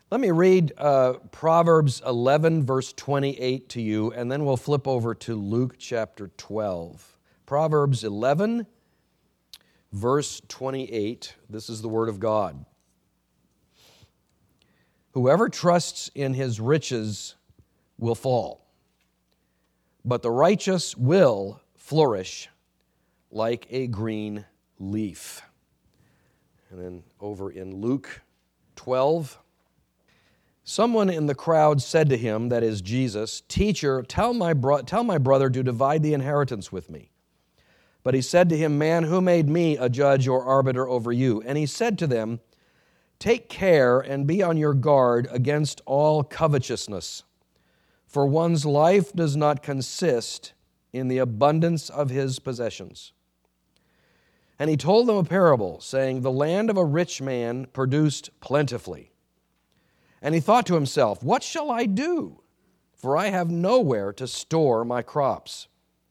Let me read Proverbs 11, verse 28 to you, and then we'll flip over to Luke chapter 12. Proverbs 11, verse 28. This is the word of God. Whoever trusts in his riches will fall, but the righteous will flourish like a green leaf. And then over in Luke 12, someone in the crowd said to him, that is Jesus, "Teacher, tell my brother to divide the inheritance with me." But he said to him, "Man, who made me a judge or arbiter over you?" And he said to them, "Take care and be on your guard against all covetousness, for one's life does not consist in the abundance of his possessions." And he told them a parable, saying, "The land of a rich man produced plentifully. And he thought to himself, 'What shall I do? For I have nowhere to store my crops.'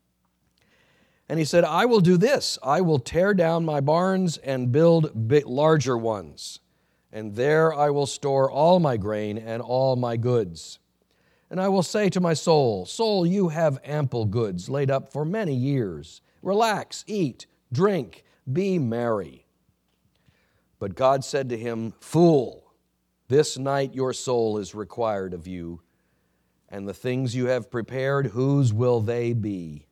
And he said, 'I will do this. I will tear down my barns and build larger ones. And there I will store all my grain and all my goods. And I will say to my soul, Soul, you have ample goods laid up for many years. Relax, eat, drink, be merry.' But God said to him, 'Fool, this night your soul is required of you, and the things you have prepared, whose will they be?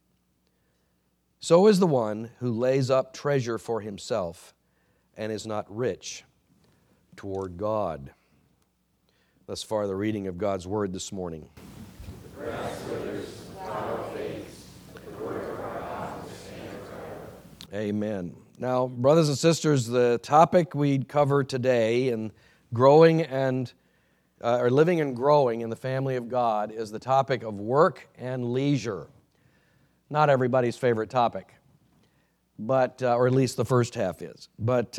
So is the one who lays up treasure for himself and is not rich toward God.'" Thus far, the reading of God's Word this morning. The grass withers, the flower fades, the word of our God will stand forever. Amen. Now, brothers and sisters, the topic we cover today in growing and or living and growing in the family of God is the topic of work and leisure. Not everybody's favorite topic, but or at least the first half is. But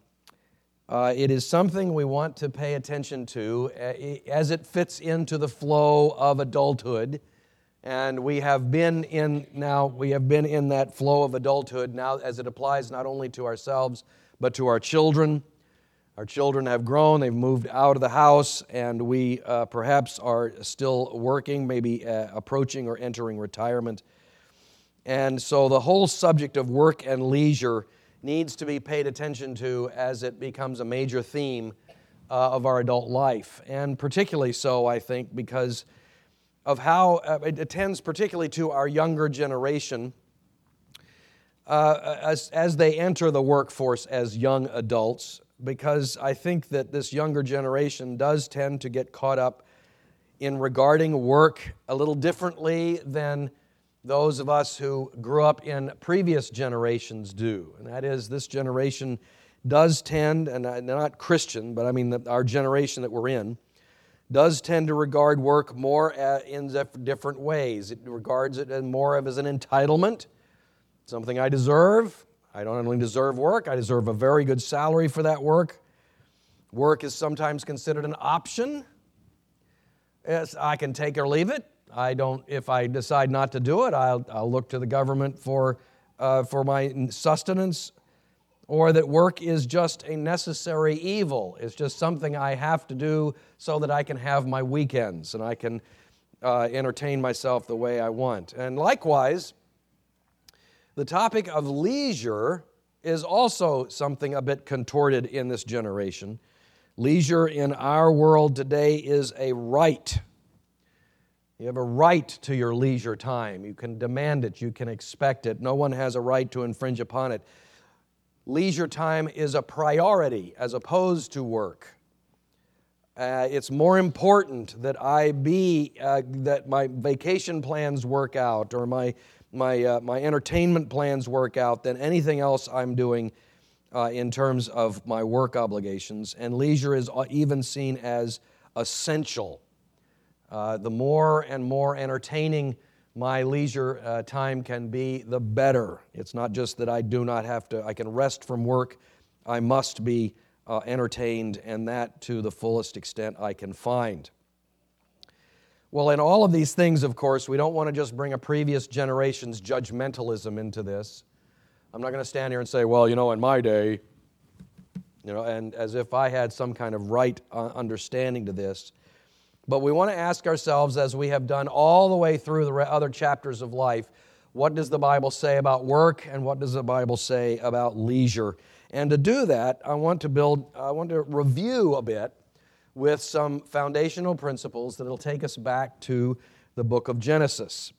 it is something we want to pay attention to as it fits into the flow of adulthood. And we have been in that flow of adulthood now as it applies not only to ourselves, but to our children. Our children have grown, they've moved out of the house, and we perhaps are still working, maybe approaching or entering retirement. And so the whole subject of work and leisure needs to be paid attention to as it becomes a major theme of our adult life. And particularly so, I think, because of how it attends particularly to our younger generation as they enter the workforce as young adults, because I think that this younger generation does tend to get caught up in regarding work a little differently than those of us who grew up in previous generations do. And that is, this generation does tend, and they're not Christian, but I mean our generation that we're in, does tend to regard work more in different ways. It regards it more as an entitlement, something I deserve. I don't only deserve work, I deserve a very good salary for that work. Work is sometimes considered an option. Yes, I can take or leave it. If I decide not to do it, I'll look to the government for my sustenance, or that work is just a necessary evil. It's just something I have to do so that I can have my weekends and I can entertain myself the way I want. And likewise, the topic of leisure is also something a bit contorted in this generation. Leisure in our world today is a right. You have a right to your leisure time. You can demand it. You can expect it. No one has a right to infringe upon it. Leisure time is a priority as opposed to work. It's more important that that my vacation plans work out or my entertainment plans work out than anything else I'm doing in terms of my work obligations. And leisure is even seen as essential. The more and more entertaining my leisure time can be, the better. It's not just that I can rest from work. I must be entertained, and that to the fullest extent I can find. Well, in all of these things, of course, we don't want to just bring a previous generation's judgmentalism into this. I'm not going to stand here and say, well, in my day, and as if I had some kind of right understanding to this. But we want to ask ourselves, as we have done all the way through the other chapters of life, what does the Bible say about work, and what does the Bible say about leisure? And to do that, I want to review a bit with some foundational principles that will take us back to the book of Genesis.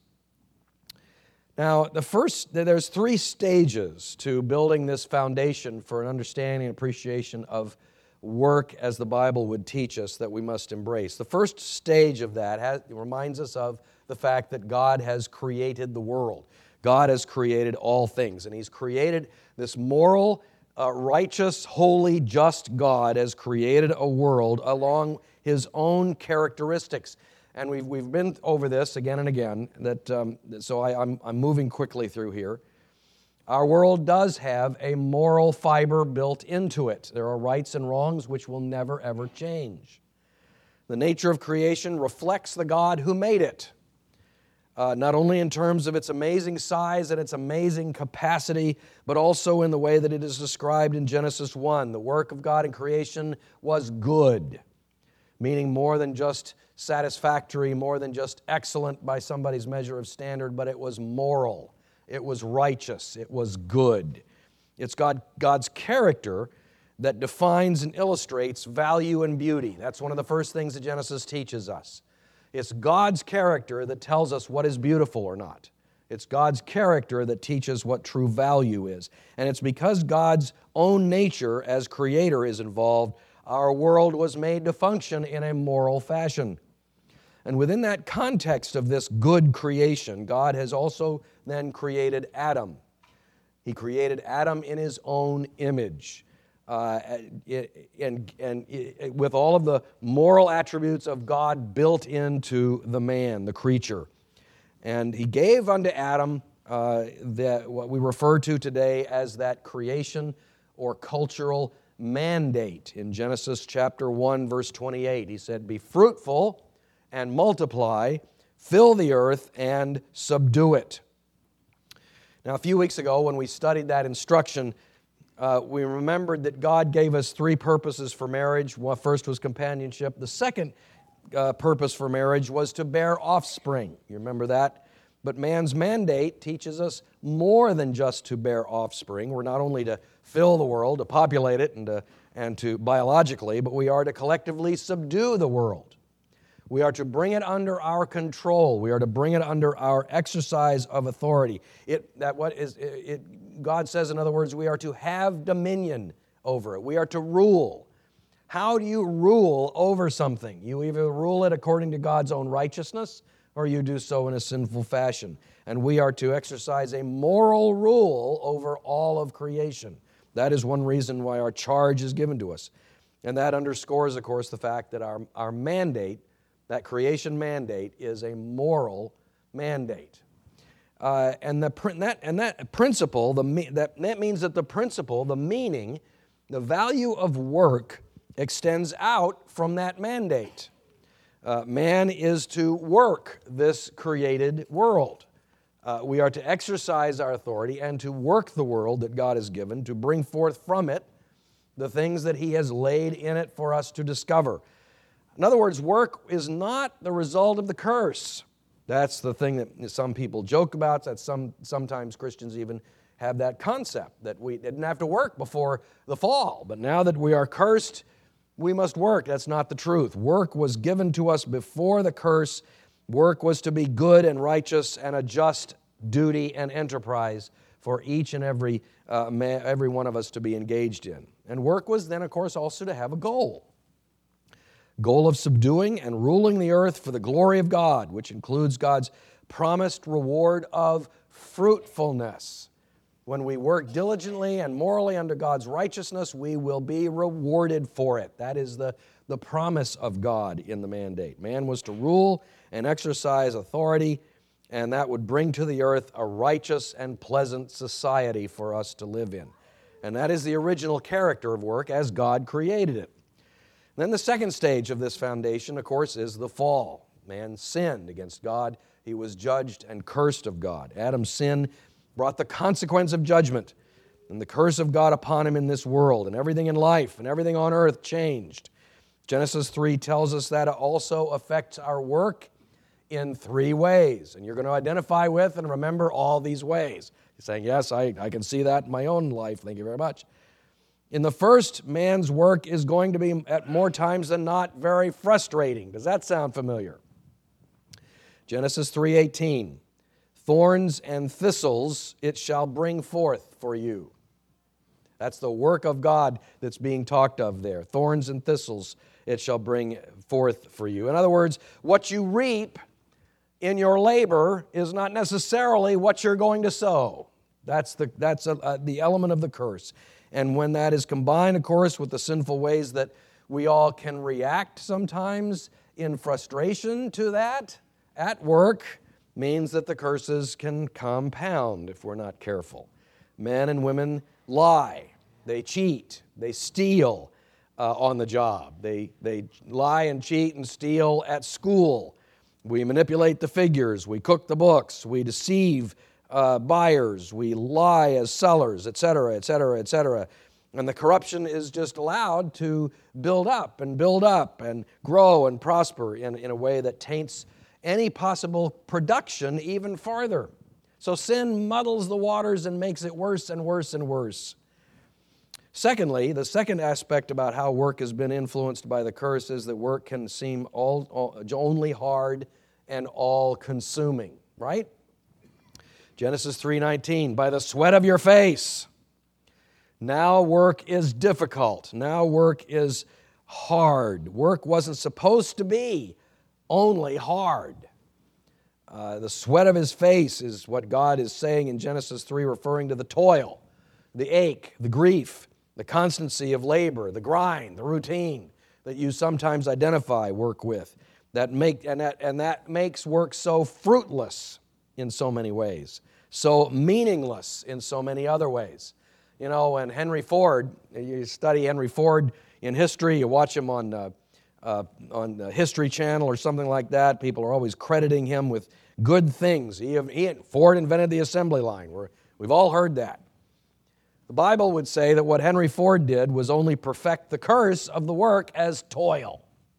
Now, there's 3 stages to building this foundation for an understanding and appreciation of work as the Bible would teach us that we must embrace. The first stage of that reminds us of the fact that God has created the world. God has created all things, and He's created this moral, righteous, holy, just God has created a world along His own characteristics. And we've been over this again and again, so I'm moving quickly through here. Our world does have a moral fiber built into it. There are rights and wrongs which will never, ever change. The nature of creation reflects the God who made it, not only in terms of its amazing size and its amazing capacity, but also in the way that it is described in Genesis 1. The work of God in creation was good, meaning more than just satisfactory, more than just excellent by somebody's measure of standard, but it was moral, it was righteous, it was good. It's God's character that defines and illustrates value and beauty. That's one of the first things that Genesis teaches us. It's God's character that tells us what is beautiful or not. It's God's character that teaches what true value is. And it's because God's own nature as creator is involved, our world was made to function in a moral fashion. And within that context of this good creation, God has also then created Adam. He created Adam in His own image, and with all of the moral attributes of God built into the man, the creature. And He gave unto Adam what we refer to today as that creation or cultural mandate. In Genesis chapter 1, verse 28, He said, "Be fruitful and multiply, fill the earth and subdue it." Now, a few weeks ago when we studied that instruction, we remembered that God gave us 3 purposes for marriage. Well, first was companionship. The second purpose for marriage was to bear offspring. You remember that? But man's mandate teaches us more than just to bear offspring. We're not only to fill the world, to populate it, and to biologically, but we are to collectively subdue the world. We are to bring it under our control. We are to bring it under our exercise of authority. God says, in other words, we are to have dominion over it. We are to rule. How do you rule over something? You either rule it according to God's own righteousness, or you do so in a sinful fashion. And we are to exercise a moral rule over all of creation. That is one reason why our charge is given to us. And that underscores, of course, the fact that our mandate, that creation mandate, is a moral mandate. And that principle, that means that the principle, the meaning, the value of work extends out from that mandate. Man is to work this created world. We are to exercise our authority and to work the world that God has given, to bring forth from it the things that He has laid in it for us to discover. In other words, work is not the result of the curse. That's the thing that some people joke about. That sometimes Christians even have that concept, that we didn't have to work before the fall, but now that we are cursed, we must work. That's not the truth. Work was given to us before the curse. Work was to be good and righteous and a just duty and enterprise for each and every one of us to be engaged in. And work was then, of course, also to have a goal. Goal of subduing and ruling the earth for the glory of God, which includes God's promised reward of fruitfulness. When we work diligently and morally under God's righteousness, we will be rewarded for it. That is the promise of God in the mandate. Man was to rule and exercise authority, and that would bring to the earth a righteous and pleasant society for us to live in. And that is the original character of work as God created it. Then the second stage of this foundation, of course, is the fall. Man sinned against God. He was judged and cursed of God. Adam's sin brought the consequence of judgment. and the curse of God upon him in this world, and everything in life and everything on earth changed. Genesis 3 tells us that it also affects our work in 3 ways. And you're going to identify with and remember all these ways. You're saying, yes, I can see that in my own life. Thank you very much. In the first, man's work is going to be, at more times than not, very frustrating. Does that sound familiar? Genesis 3:18, thorns and thistles it shall bring forth for you. That's the work of God that's being talked of there. Thorns and thistles it shall bring forth for you. In other words, what you reap in your labor is not necessarily what you're going to sow. That's the element of the curse. And when that is combined, of course, with the sinful ways that we all can react sometimes in frustration to that at work, means that the curses can compound if we're not careful. Men and women lie, they cheat, they steal on the job. They lie and cheat and steal at school. We manipulate the figures, we cook the books, we deceive buyers, we lie as sellers, etc., etc., etc. And the corruption is just allowed to build up and grow and prosper in a way that taints any possible production even farther. So sin muddles the waters and makes it worse and worse and worse. Secondly, the second aspect about how work has been influenced by the curse is that work can seem only hard and all-consuming, right? Genesis 3:19, by the sweat of your face. Now work is difficult. Now work is hard. Work wasn't supposed to be only hard. The sweat of his face is what God is saying in Genesis 3, referring to the toil, the ache, the grief, the constancy of labor, the grind, the routine that you sometimes identify work with. That makes work so fruitless in so many ways, so meaningless in so many other ways. You know, and Henry Ford, you study Henry Ford in history, you watch him on the History Channel or something like that, people are always crediting him with good things. Ford invented the assembly line. We've all heard that. The Bible would say that what Henry Ford did was only perfect the curse of the work as toil.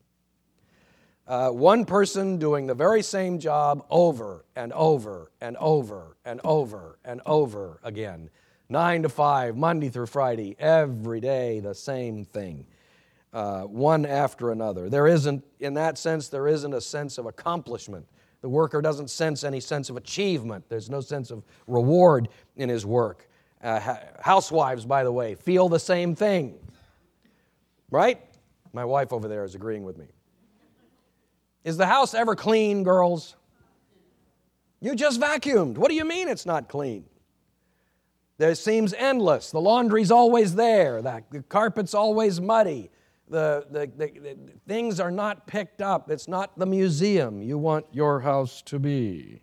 One person doing the very same job over and over and over and over and over again. 9 to 5, Monday through Friday, every day the same thing. One after another. In that sense, there isn't a sense of accomplishment. The worker doesn't sense any sense of achievement. There's no sense of reward in his work. Housewives, by the way, feel the same thing. Right? My wife over there is agreeing with me. Is the house ever clean, girls? You just vacuumed. What do you mean it's not clean? It seems endless. The laundry's always there. The carpet's always muddy. The things are not picked up. It's not the museum you want your house to be.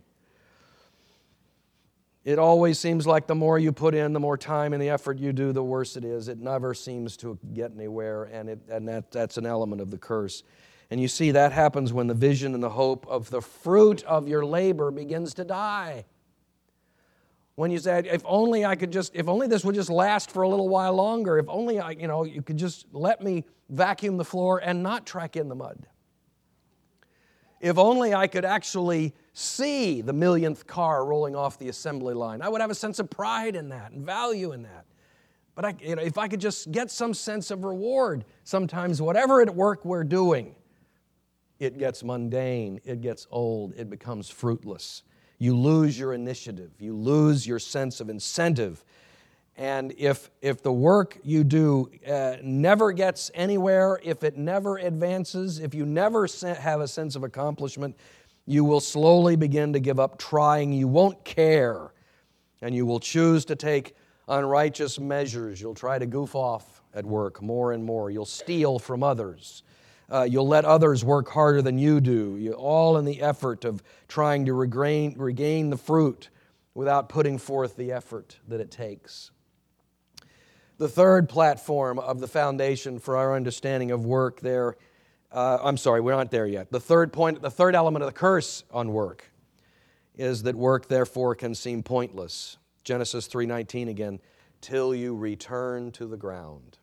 It always seems like the more you put in, the more time and the effort you do, the worse it is. It never seems to get anywhere, and that's an element of the curse. And you see that happens when the vision and the hope of the fruit of your labor begins to die. When you say, if only this would just last for a little while longer, if only you could just let me vacuum the floor and not track in the mud. If only I could actually see the millionth car rolling off the assembly line, I would have a sense of pride in that and value in that. But if I could just get some sense of reward, sometimes whatever work we're doing, it gets mundane, it gets old, it becomes fruitless. You lose your initiative. You lose your sense of incentive. And if the work you do never gets anywhere, if it never advances, if you never have a sense of accomplishment, you will slowly begin to give up trying. You won't care. And you will choose to take unrighteous measures. You'll try to goof off at work more and more. You'll steal from others. You'll let others work harder than you do, all in the effort of trying to regain the fruit without putting forth the effort that it takes. The third platform of the foundation for our understanding of work there, we're not there yet. The third element of the curse on work is that work, therefore, can seem pointless. Genesis 3:19 again till you return to the ground.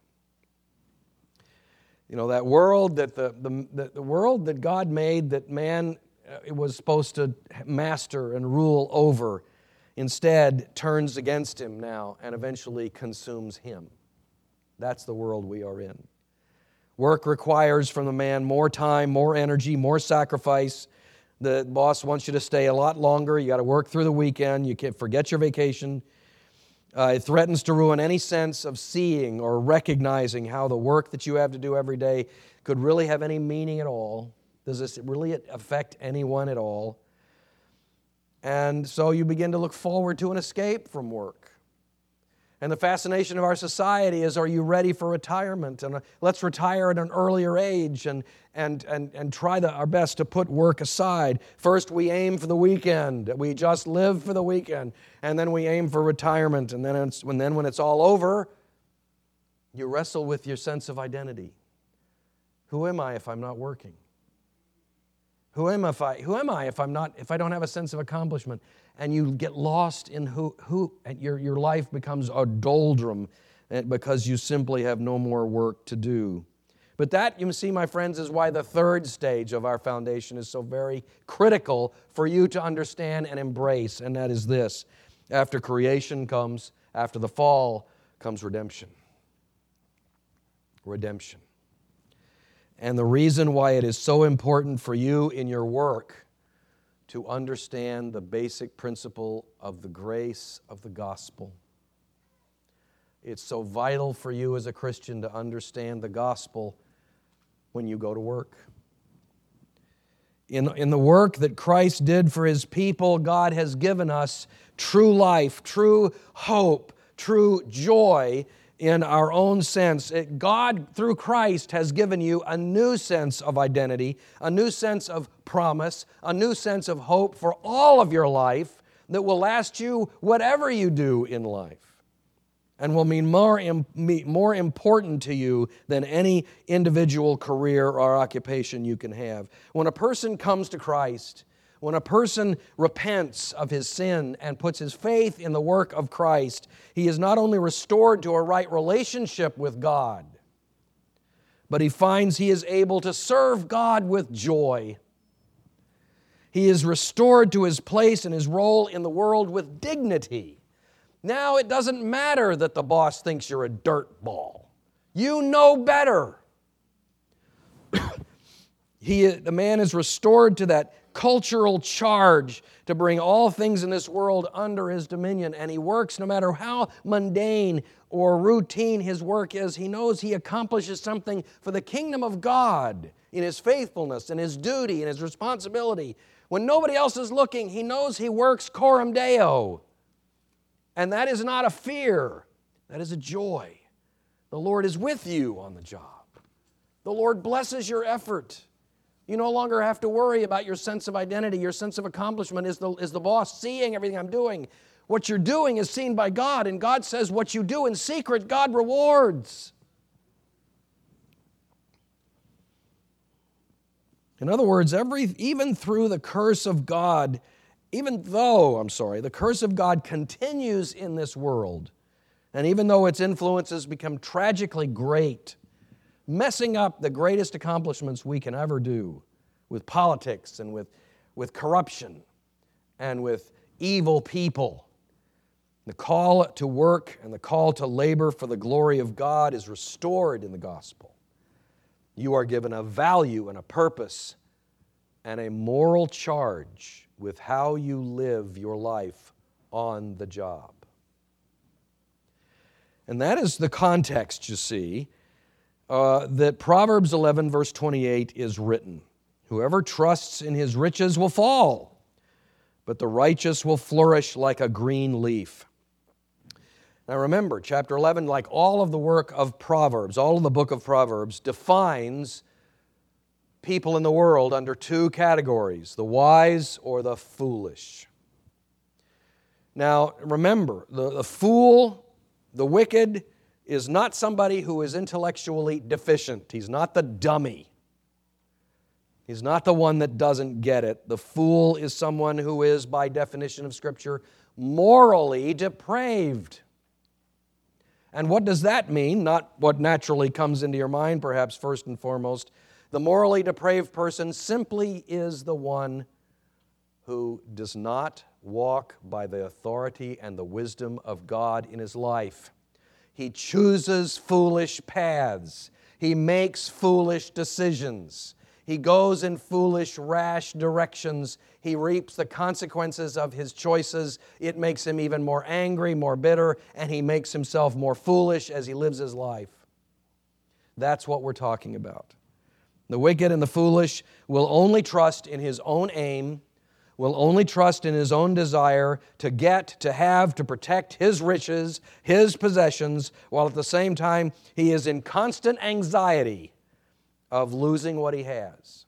You know, that world that the world that God made, that man was supposed to master and rule over, instead turns against him now and eventually consumes him. That's the world we are in. Work requires from the man more time, more energy, more sacrifice. The boss wants you to stay a lot longer. You got to work through the weekend. You can't forget your vacation. It threatens to ruin any sense of seeing or recognizing how the work that you have to do every day could really have any meaning at all. Does this really affect anyone at all? And so you begin to look forward to an escape from work. And the fascination of our society is, are you ready for retirement? And let's retire at an earlier age and try our best to put work aside. First, we aim for the weekend. We just live for the weekend. And then we aim for retirement. And then when it's all over, you wrestle with your sense of identity. Who am I if I'm not working? Who am I if I don't have a sense of accomplishment? And you get lost in and your life becomes a doldrum because you simply have no more work to do. But that, you see, my friends, is why the third stage of our foundation is so very critical for you to understand and embrace, and that is this. After creation comes, after the fall, comes redemption. Redemption. And the reason why it is so important for you in your work to understand the basic principle of the grace of the gospel. It's so vital for you as a Christian to understand the gospel when you go to work. In the work that Christ did for His people, God has given us true life, true hope, true joy in our own sense. God, through Christ, has given you a new sense of identity, a new sense of promise, a new sense of hope for all of your life that will last you whatever you do in life and will mean more important to you than any individual career or occupation you can have. When a person comes to Christ, when a person repents of his sin and puts his faith in the work of Christ, he is not only restored to a right relationship with God, but he finds he is able to serve God with joy. He is restored to his place and his role in the world with dignity. Now it doesn't matter that the boss thinks you're a dirt ball. You know better. The man is restored to that cultural charge to bring all things in this world under his dominion, and he works no matter how mundane or routine his work is. He knows he accomplishes something for the kingdom of God in his faithfulness and his duty and his responsibility. When nobody else is looking, he knows he works coram Deo. And that is not a fear, that is a joy. The Lord is with you on the job. The Lord blesses your effort. You no longer have to worry about your sense of identity, your sense of accomplishment. Is the boss seeing everything I'm doing? What you're doing is seen by God, and God says what you do in secret, God rewards. In other words, even through the curse of God, the curse of God continues in this world, and even though its influences become tragically great, messing up the greatest accomplishments we can ever do with politics and with corruption and with evil people. The call to work and the call to labor for the glory of God is restored in the gospel. You are given a value and a purpose and a moral charge with how you live your life on the job. And that is the context, you see, that Proverbs 11, verse 28 is written. Whoever trusts in his riches will fall, but the righteous will flourish like a green leaf. Now remember, chapter 11, like all of the work of Proverbs, all of the book of Proverbs, defines people in the world under two categories, the wise or the foolish. Now remember, the fool, the wicked, is not somebody who is intellectually deficient. He's not the dummy. He's not the one that doesn't get it. The fool is someone who is, by definition of Scripture, morally depraved. And what does that mean? Not what naturally comes into your mind, perhaps first and foremost. The morally depraved person simply is the one who does not walk by the authority and the wisdom of God in his life. He chooses foolish paths. He makes foolish decisions. He goes in foolish, rash directions. He reaps the consequences of his choices. It makes him even more angry, more bitter, and he makes himself more foolish as he lives his life. That's what we're talking about. The wicked and the foolish will only trust in his own aim, will only trust in his own desire to get, to have, to protect his riches, his possessions, while at the same time he is in constant anxiety of losing what he has.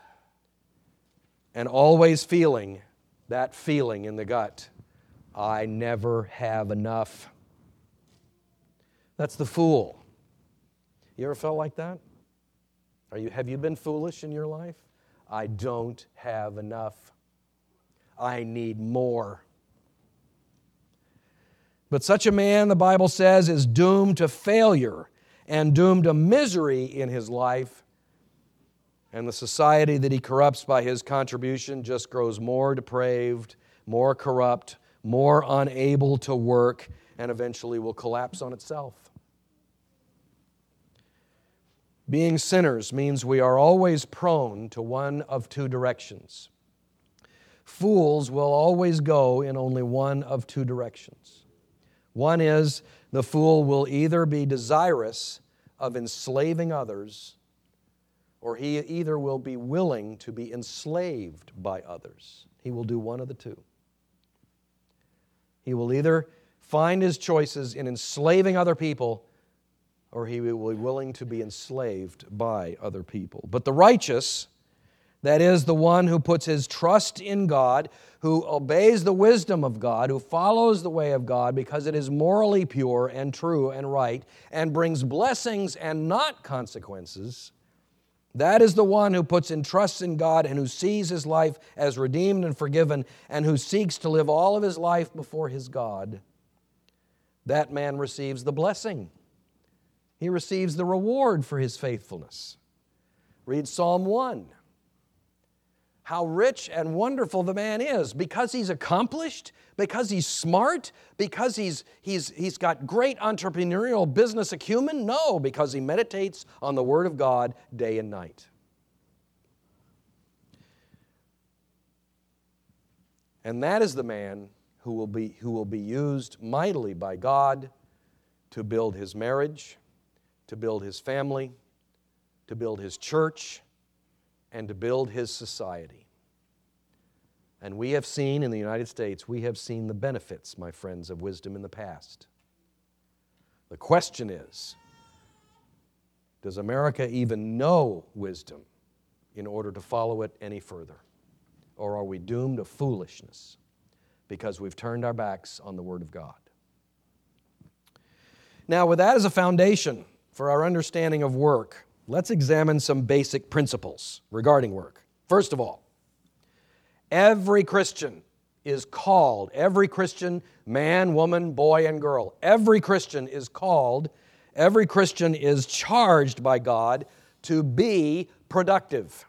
And always feeling that feeling in the gut, I never have enough. That's the fool. You ever felt like that? Have you been foolish in your life? I don't have enough. I need more. But such a man, the Bible says, is doomed to failure and doomed to misery in his life. And the society that he corrupts by his contribution just grows more depraved, more corrupt, more unable to work, and eventually will collapse on itself. Being sinners means we are always prone to one of two directions. Fools will always go in only one of two directions. One is the fool will either be desirous of enslaving others, or he either will be willing to be enslaved by others. He will do one of the two. He will either find his choices in enslaving other people, or he will be willing to be enslaved by other people. But the righteous, that is, the one who puts his trust in God, who obeys the wisdom of God, who follows the way of God because it is morally pure and true and right, and brings blessings and not consequences, that is the one who puts in trust in God and who sees his life as redeemed and forgiven and who seeks to live all of his life before his God. That man receives the blessing. He receives the reward for his faithfulness. Read Psalm 1. How rich and wonderful the man is, because he's accomplished, because he's smart, because he's got great entrepreneurial business acumen? No, because he meditates on the Word of God day and night. And that is the man who will be used mightily by God to build his marriage, to build his family, to build his church, and to build his society. And we have seen in the United States, we have seen the benefits, my friends, of wisdom in the past. The question is, does America even know wisdom in order to follow it any further? Or are we doomed to foolishness because we've turned our backs on the Word of God? Now, with that as a foundation for our understanding of work, let's examine some basic principles regarding work. First of all, every Christian is called, every Christian, man, woman, boy, and girl, every Christian is called, every Christian is charged by God to be productive.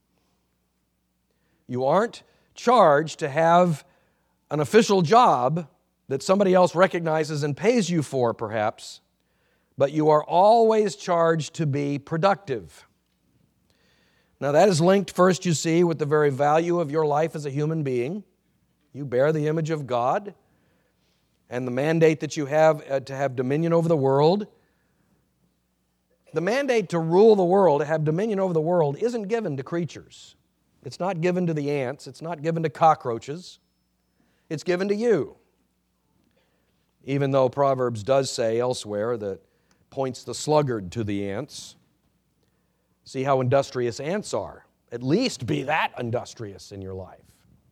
You aren't charged to have an official job that somebody else recognizes and pays you for, perhaps, but you are always charged to be productive. Now that is linked first, you see, with the very value of your life as a human being. You bear the image of God, and the mandate that you have to have dominion over the world. The mandate to rule the world, to have dominion over the world, isn't given to creatures. It's not given to the ants. It's not given to cockroaches. It's given to you. Even though Proverbs does say elsewhere that points the sluggard to the ants. See how industrious ants are. At least be that industrious in your life.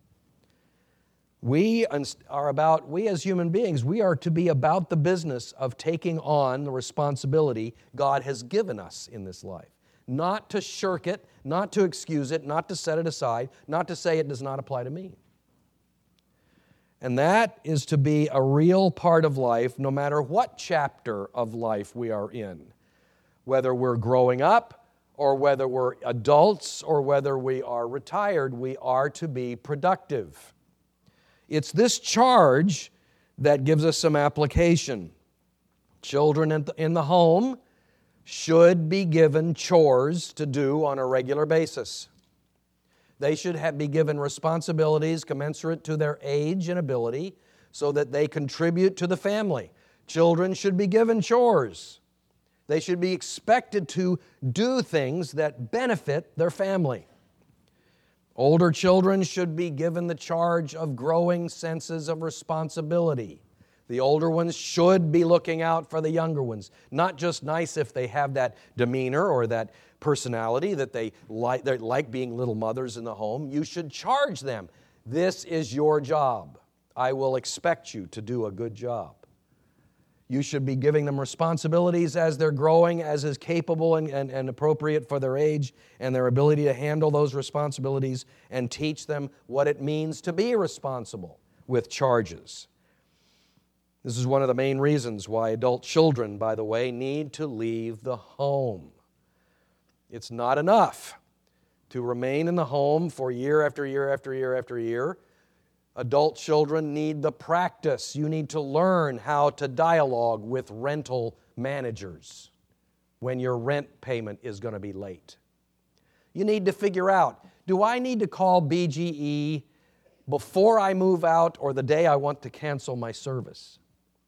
We as human beings, we are to be about the business of taking on the responsibility God has given us in this life. Not to shirk it, not to excuse it, not to set it aside, not to say it does not apply to me. And that is to be a real part of life no matter what chapter of life we are in. Whether we're growing up or whether we're adults or whether we are retired, we are to be productive. It's this charge that gives us some application. Children in the home should be given chores to do on a regular basis. They should be given responsibilities commensurate to their age and ability so that they contribute to the family. Children should be given chores. They should be expected to do things that benefit their family. Older children should be given the charge of growing senses of responsibility. The older ones should be looking out for the younger ones. Not just nice if they have that demeanor or that personality that they like being little mothers in the home. You should charge them. This is your job. I will expect you to do a good job. You should be giving them responsibilities as they're growing, as is capable and appropriate for their age and their ability to handle those responsibilities, and teach them what it means to be responsible with charges. This is one of the main reasons why adult children, by the way, need to leave the home. It's not enough to remain in the home for year after year after year after year. Adult children need the practice. You need to learn how to dialogue with rental managers when your rent payment is going to be late. You need to figure out, do I need to call BGE before I move out or the day I want to cancel my service?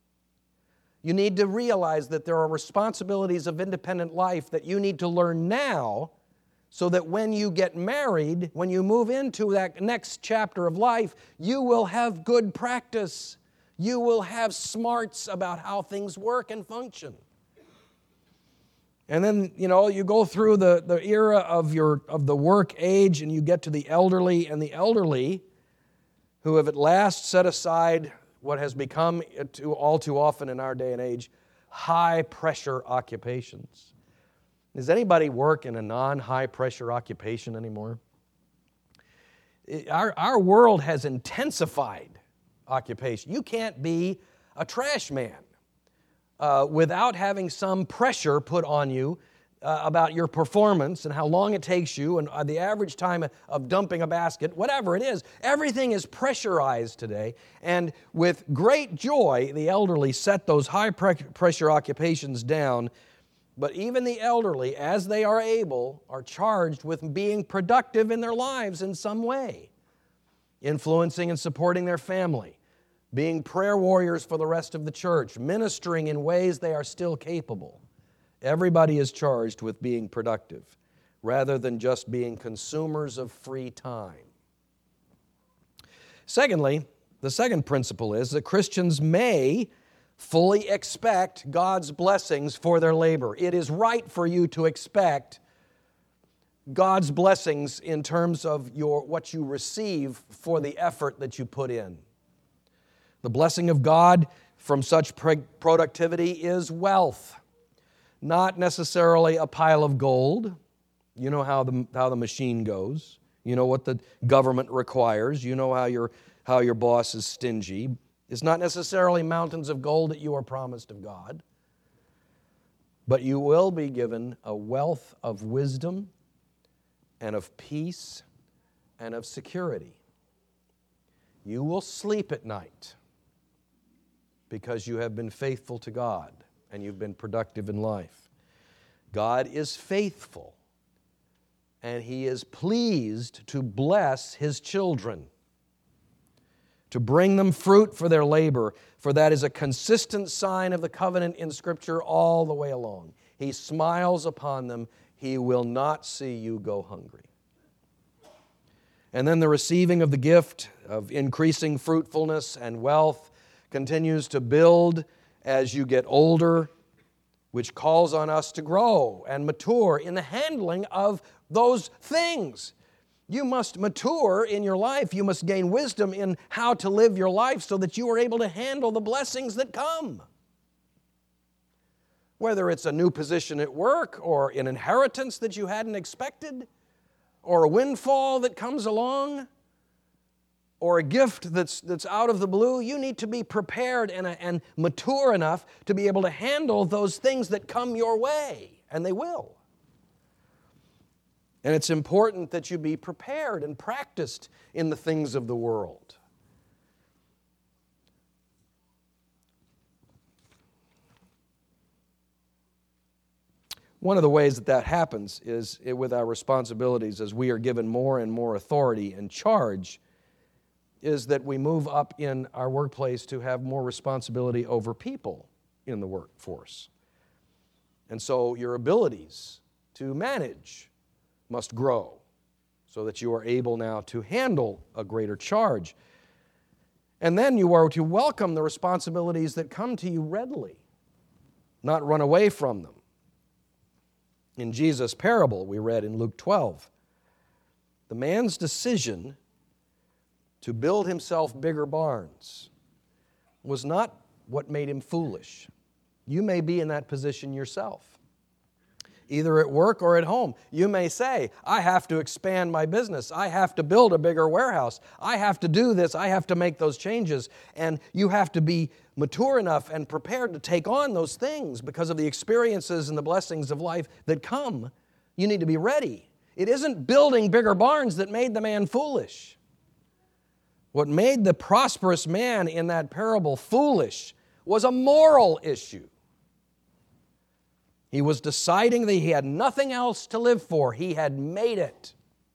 You need to realize that there are responsibilities of independent life that you need to learn now so that when you get married, when you move into that next chapter of life, you will have good practice. You will have smarts about how things work and function. And then, you go through the era of the work age and you get to the elderly, and the elderly who have at last set aside what has become all too often in our day and age, high-pressure occupations. Does anybody work in a non-high-pressure occupation anymore? Our world has intensified occupation. You can't be a trash man without having some pressure put on you about your performance and how long it takes you and the average time of dumping a basket, whatever it is. Everything is pressurized today. And with great joy, the elderly set those high-pressure occupations down. But even the elderly, as they are able, are charged with being productive in their lives in some way, influencing and supporting their family, being prayer warriors for the rest of the church, ministering in ways they are still capable. Everybody is charged with being productive rather than just being consumers of free time. Secondly, the second principle is that Christians may fully expect God's blessings for their labor. It is right for you to expect God's blessings in terms of what you receive for the effort that you put in. The blessing of God from such productivity is wealth. Not necessarily a pile of gold. You know how the machine goes. You know what the government requires. You know how your boss is stingy. It's not necessarily mountains of gold that you are promised of God. But you will be given a wealth of wisdom and of peace and of security. You will sleep at night because you have been faithful to God and you've been productive in life. God is faithful, and He is pleased to bless His children, to bring them fruit for their labor, for that is a consistent sign of the covenant in Scripture all the way along. He smiles upon them. He will not see you go hungry. And then the receiving of the gift of increasing fruitfulness and wealth continues to build as you get older, which calls on us to grow and mature in the handling of those things. You must mature in your life. You must gain wisdom in how to live your life so that you are able to handle the blessings that come. Whether it's a new position at work or an inheritance that you hadn't expected or a windfall that comes along, or a gift that's out of the blue, you need to be prepared and mature enough to be able to handle those things that come your way, and they will. And it's important that you be prepared and practiced in the things of the world. One of the ways that happens is with our responsibilities as we are given more and more authority and charge, is that we move up in our workplace to have more responsibility over people in the workforce. And so your abilities to manage must grow so that you are able now to handle a greater charge. And then you are to welcome the responsibilities that come to you readily, not run away from them. In Jesus' parable we read in Luke 12, the man's decision to build himself bigger barns was not what made him foolish. You may be in that position yourself, either at work or at home. You may say, I have to expand my business. I have to build a bigger warehouse. I have to do this. I have to make those changes. And you have to be mature enough and prepared to take on those things because of the experiences and the blessings of life that come. You need to be ready. It isn't building bigger barns that made the man foolish. What made the prosperous man in that parable foolish was a moral issue. He was deciding that he had nothing else to live for. He had made it.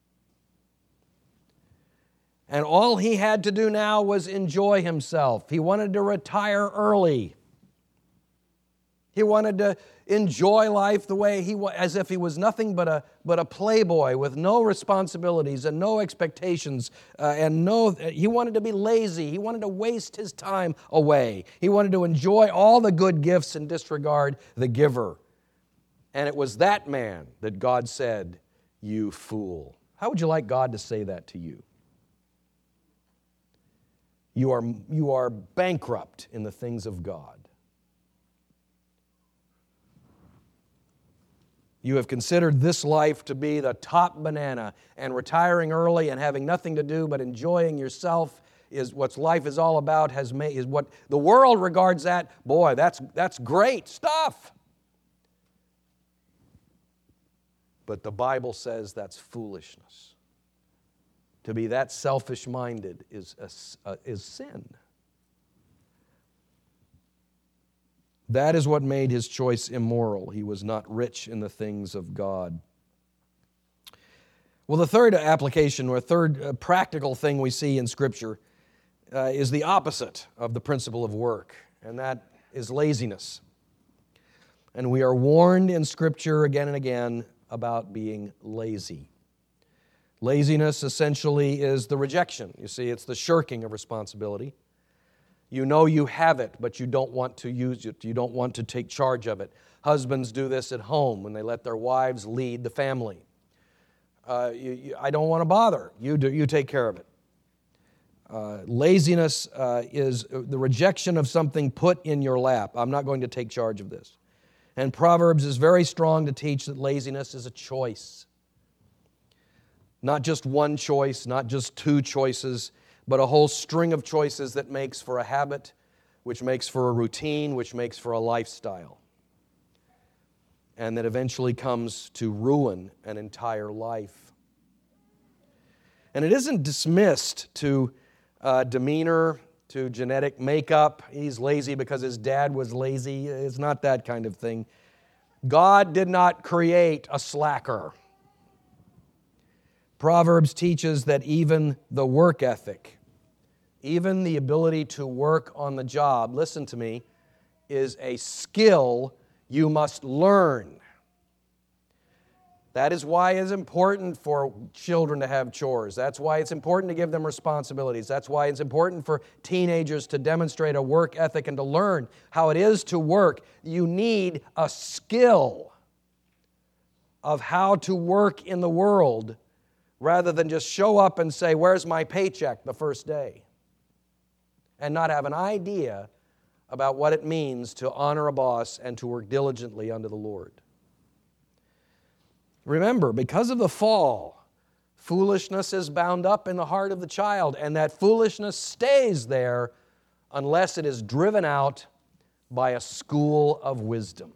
And all he had to do now was enjoy himself. He wanted to retire early. He wanted to enjoy life the way as if he was nothing but a playboy with no responsibilities and no expectations he wanted to be lazy. He wanted to waste his time away. He wanted to enjoy all the good gifts and disregard the giver. And it was that man that God said, "You fool." How would you like God to say that to you? You are bankrupt in the things of God. You have considered this life to be the top banana, and retiring early and having nothing to do but enjoying yourself is what life is all about, is what the world regards that. Boy, that's great stuff. But the Bible says that's foolishness. To be that selfish-minded is sin. That is what made his choice immoral. He was not rich in the things of God. Well, the third application or third practical thing we see in Scripture is the opposite of the principle of work, and that is laziness. And we are warned in Scripture again and again about being lazy. Laziness essentially is the rejection. You see, it's the shirking of responsibility. You know you have it, but you don't want to use it. You don't want to take charge of it. Husbands do this at home when they let their wives lead the family. I don't want to bother. You take care of it. Laziness is the rejection of something put in your lap. I'm not going to take charge of this. And Proverbs is very strong to teach that laziness is a choice. Not just one choice, not just two choices, but a whole string of choices that makes for a habit, which makes for a routine, which makes for a lifestyle, and that eventually comes to ruin an entire life. And it isn't dismissed to demeanor, to genetic makeup. He's lazy because his dad was lazy. It's not that kind of thing. God did not create a slacker. Proverbs teaches that even the work ethic, even the ability to work on the job, listen to me, is a skill you must learn. That is why it's important for children to have chores. That's why it's important to give them responsibilities. That's why it's important for teenagers to demonstrate a work ethic and to learn how it is to work. You need a skill of how to work in the world rather than just show up and say, "Where's my paycheck?" the first day, and not have an idea about what it means to honor a boss and to work diligently unto the Lord. Remember, because of the fall, Foolishness is bound up in the heart of the child, and that foolishness stays there unless it is driven out by a school of wisdom.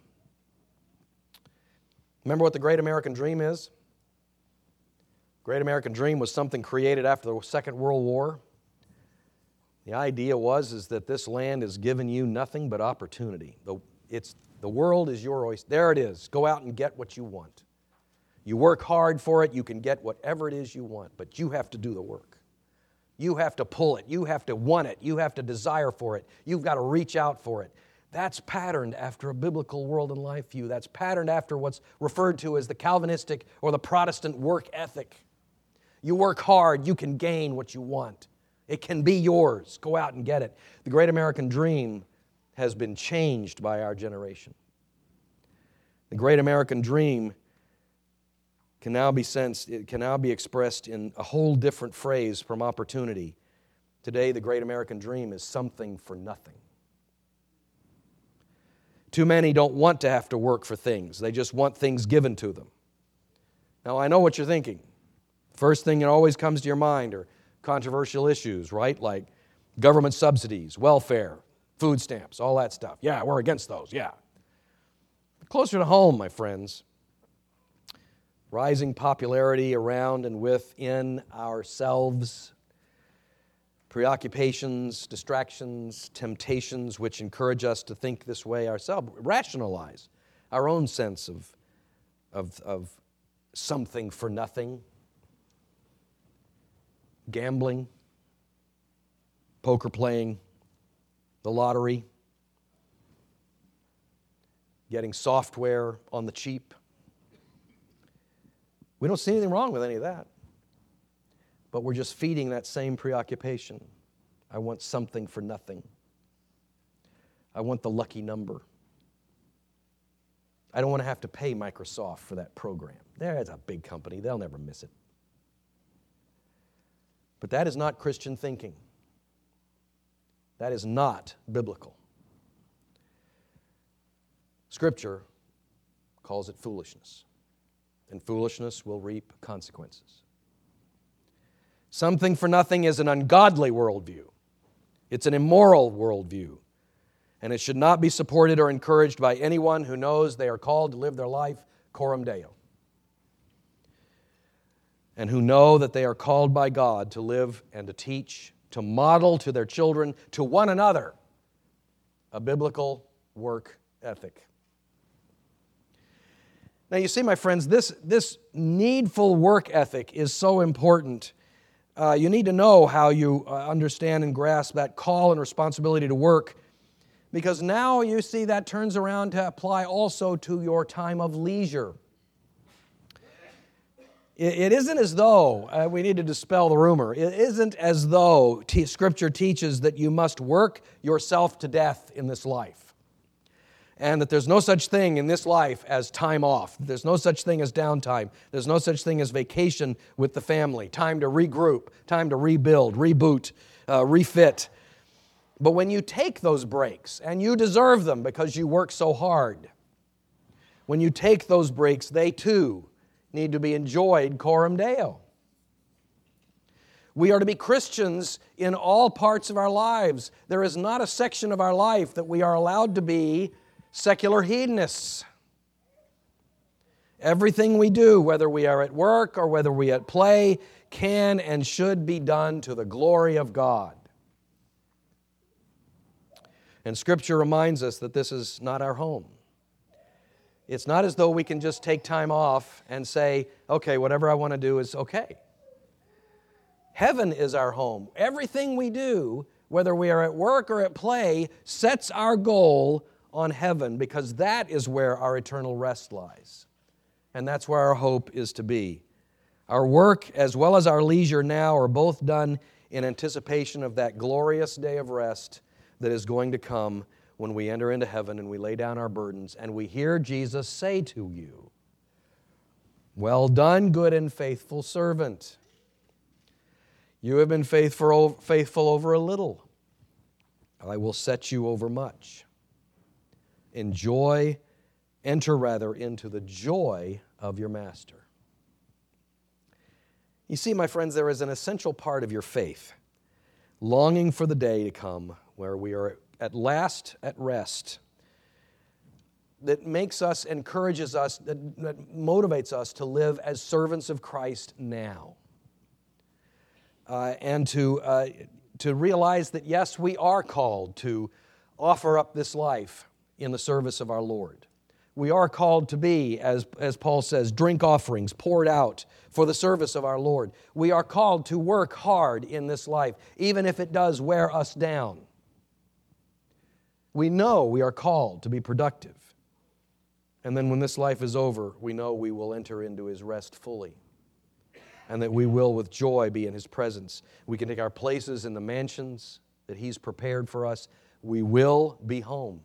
Remember what the Great American Dream is? Great American Dream was something created after the Second World War. The idea is that this land has given you nothing but opportunity. The world is your oyster. There it is. Go out and get what you want. You work hard for it, you can get whatever it is you want, but you have to do the work. You have to pull it. You have to want it. You have to desire for it. You've got to reach out for it. That's patterned after a biblical world and life view. That's patterned after what's referred to as the Calvinistic or the Protestant work ethic. You work hard, you can gain what you want. It can be yours. Go out and get it. The Great American Dream has been changed by our generation. The Great American Dream can now be sensed, it can now be expressed in a whole different phrase from opportunity. Today, the Great American Dream is something for nothing. Too many don't want to have to work for things. They just want things given to them. Now, I know what you're thinking. First thing that always comes to your mind are controversial issues, right? Like government subsidies, welfare, food stamps, all that stuff. Yeah, we're against those, yeah. But closer to home, my friends, rising popularity around and within ourselves, preoccupations, distractions, temptations which encourage us to think this way ourselves, rationalize our own sense of something for nothing, gambling, poker playing, the lottery, getting software on the cheap. We don't see anything wrong with any of that. But we're just feeding that same preoccupation. I want something for nothing. I want the lucky number. I don't want to have to pay Microsoft for that program. There's a big company. They'll never miss it. But that is not Christian thinking. That is not biblical. Scripture calls it foolishness. And foolishness will reap consequences. Something for nothing is an ungodly worldview. It's an immoral worldview. And it should not be supported or encouraged by anyone who knows they are called to live their life coram Deo. And who know that they are called by God to live and to teach, to model to their children, to one another, a biblical work ethic. Now, you see, my friends, this needful work ethic is so important. You need to know how you understand and grasp that call and responsibility to work, because now you see that turns around to apply also to your time of leisure. It isn't as though, we need to dispel the rumor, it isn't as though Scripture teaches that you must work yourself to death in this life. And that there's no such thing in this life as time off. There's no such thing as downtime. There's no such thing as vacation with the family. Time to regroup, time to rebuild, reboot, refit. But when you take those breaks, and you deserve them because you work so hard, when you take those breaks, they too need to be enjoyed coram Deo. We are to be Christians in all parts of our lives. There is not a section of our life that we are allowed to be secular hedonists. Everything we do, whether we are at work or whether we are at play, can and should be done to the glory of God. And Scripture reminds us that this is not our home. It's not as though we can just take time off and say, okay, whatever I want to do is okay. Heaven is our home. Everything we do, whether we are at work or at play, sets our goal on heaven, because that is where our eternal rest lies. And that's where our hope is to be. Our work as well as our leisure now are both done in anticipation of that glorious day of rest that is going to come when we enter into heaven and we lay down our burdens and we hear Jesus say to you, "Well done, good and faithful servant. You have been faithful over a little. I will set you over much." Enter into the joy of your master. You see, my friends, there is an essential part of your faith, longing for the day to come where we are at last at rest, that makes us, encourages us, that motivates us to live as servants of Christ now. And to realize that, yes, we are called to offer up this life in the service of our Lord. We are called to be, as Paul says, drink offerings poured out for the service of our Lord. We are called to work hard in this life, even if it does wear us down. We know we are called to be productive. And then when this life is over, we know we will enter into His rest fully, and that we will with joy be in His presence. We can take our places in the mansions that He's prepared for us. We will be home,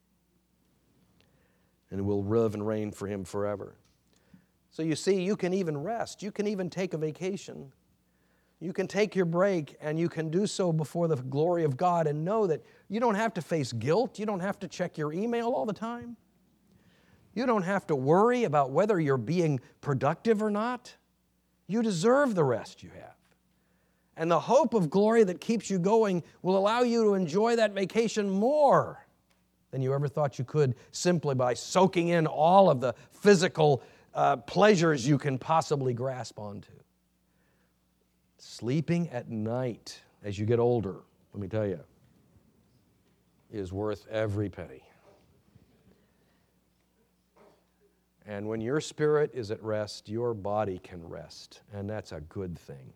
and we'll live and reign for Him forever. So you see, you can even rest. You can even take a vacation. You can take your break, and you can do so before the glory of God and know that you don't have to face guilt. You don't have to check your email all the time. You don't have to worry about whether you're being productive or not. You deserve the rest you have. And the hope of glory that keeps you going will allow you to enjoy that vacation more than you ever thought you could, simply by soaking in all of the physical pleasures you can possibly grasp onto. Sleeping at night as you get older, let me tell you, is worth every penny. And when your spirit is at rest, your body can rest, and that's a good thing.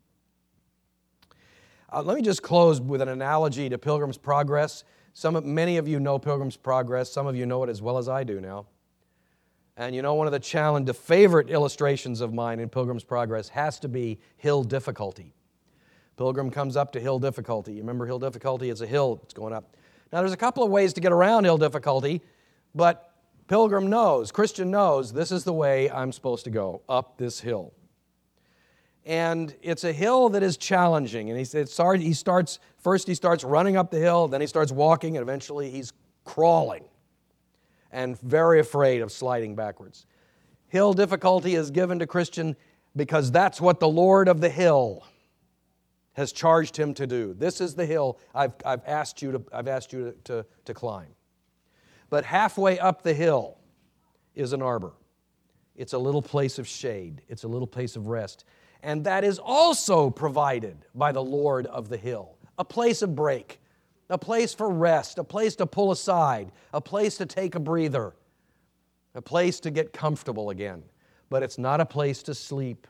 Let me just close with an analogy to Pilgrim's Progress. Many of you know Pilgrim's Progress. Some of you know it as well as I do now. And you know, one of the favorite illustrations of mine in Pilgrim's Progress has to be hill difficulty. Pilgrim comes up to hill difficulty. You remember hill difficulty? It's a hill that's going up. Now, there's a couple of ways to get around hill difficulty, but Christian knows, this is the way I'm supposed to go, up this hill. And it's a hill that is challenging. And he starts running up the hill, then he starts walking, and eventually he's crawling and very afraid of sliding backwards. Hill difficulty is given to Christian because that's what the Lord of the hill has charged him to do. This is the hill I've asked you to climb. But halfway up the hill is an arbor. It's a little place of shade. It's a little place of rest. And that is also provided by the Lord of the hill. A place of break, a place for rest, a place to pull aside, a place to take a breather, a place to get comfortable again. But it's not a place to sleep.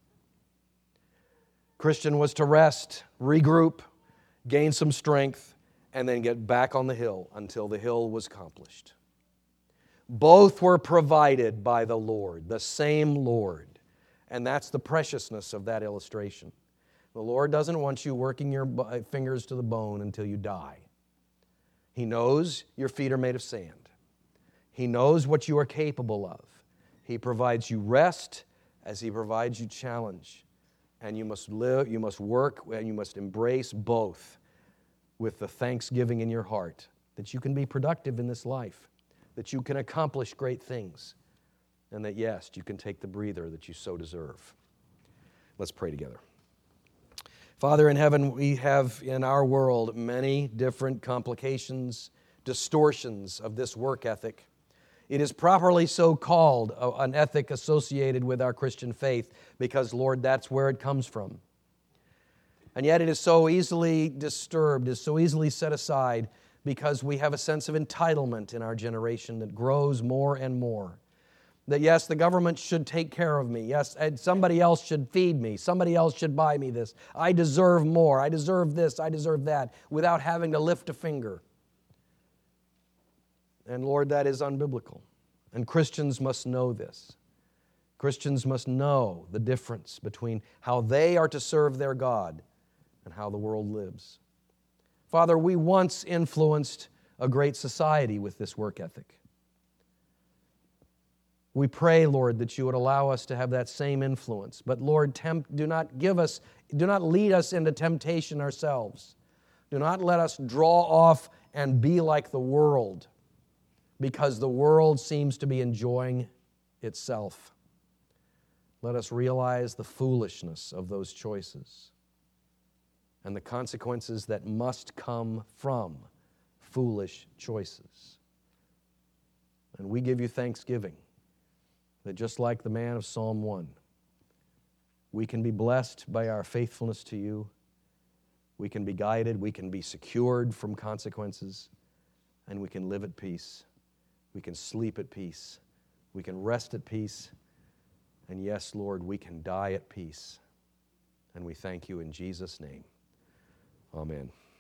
Christian was to rest, regroup, gain some strength, and then get back on the hill until the hill was accomplished. Both were provided by the Lord, the same Lord. And that's the preciousness of that illustration. The Lord doesn't want you working your fingers to the bone until you die. He knows your feet are made of sand. He knows what you are capable of. He provides you rest as He provides you challenge. And you must live, you must work, and you must embrace both with the thanksgiving in your heart that you can be productive in this life, that you can accomplish great things, and that, yes, you can take the breather that you so deserve. Let's pray together. Father in heaven, we have in our world many different complications, distortions of this work ethic. It is properly so called an ethic associated with our Christian faith because, Lord, that's where it comes from. And yet it is so easily disturbed, is so easily set aside because we have a sense of entitlement in our generation that grows more and more. That yes, the government should take care of me. Yes, somebody else should feed me. Somebody else should buy me this. I deserve more. I deserve this. I deserve that, without having to lift a finger. And Lord, that is unbiblical. And Christians must know this. Christians must know the difference between how they are to serve their God and how the world lives. Father, we once influenced a great society with this work ethic. We pray, Lord, that you would allow us to have that same influence. But Lord, do not lead us into temptation ourselves. Do not let us draw off and be like the world, because the world seems to be enjoying itself. Let us realize the foolishness of those choices and the consequences that must come from foolish choices. And we give you thanksgiving that just like the man of Psalm 1, we can be blessed by our faithfulness to you. We can be guided, we can be secured from consequences, and we can live at peace. We can sleep at peace. We can rest at peace. And yes, Lord, we can die at peace. And we thank you in Jesus' name. Amen.